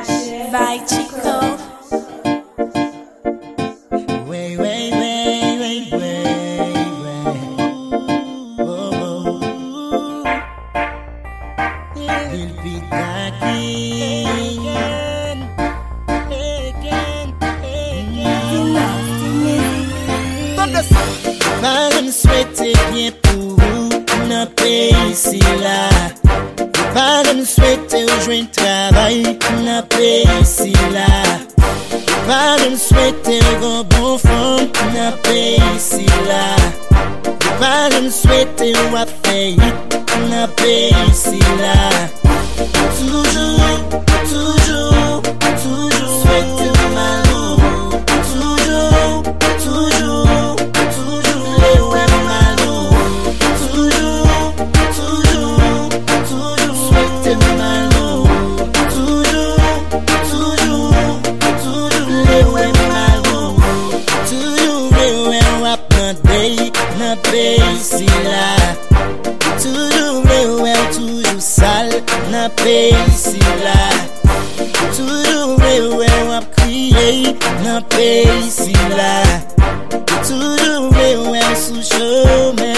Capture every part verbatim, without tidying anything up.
Vai Chico. Way, way, way, way, way, way. Oh, oh. He'll be back again, again, again. Parle souhaiter bien pour vous, n'a pas ici là. Parle souhaiter rejoindre travail, n'a pas ici là. Parle souhaiter un bon fond, n'a pas ici là. Parle souhaiter un faillite, n'a pas ici là. Toujours, toujours, toujours souhaiter malheureux. Toujours, toujours, toujours les ouais malheureux. Toujours, toujours, toujours souhaiter malheureux. Toujours, toujours, toujours les ouais malheureux. Toujours les ouais rap mandé, n'a pas ici là. Toujours les ouais toujours sale, n'a pas ici là. Toujours les ouais rap crier, n'a pas ici là. Toujours les ouais sous chemin.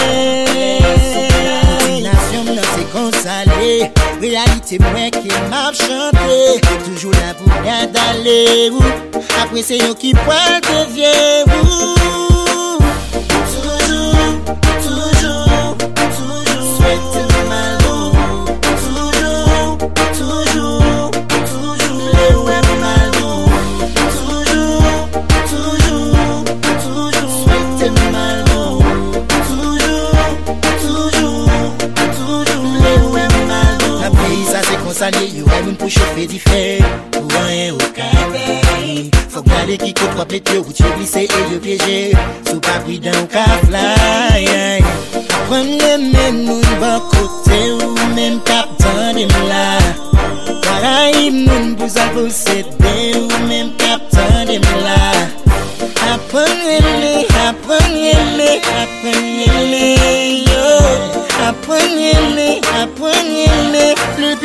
Nation n'a c'est consolé. Réalité moi qui m'a chanté. Toujours là pour d'aller où. Après c'est yo qui poil devient vous. Toujours, toujours, toujours souhaite malheureux. Toujours, toujours, toujours les ouais malheureux. Toujours, toujours, toujours souhaite malheureux. Toujours, toujours, toujours les ouais malheureux. La pays ça c'est consolé, yo ouais moun pour chauffer du fer. Pour rien au carré. Faut garder qui côtoie pétio ou tu glisser et le piéger. Sous pas prudent ou ka fly. Apprendre les mêmes moun bon côté ou même captain de là. Pareil moun vous a possédé ou même captain de là. Apprenez-les, apprenez-les, apprenez-les, yo. Apprenez-les, apprenez-les, le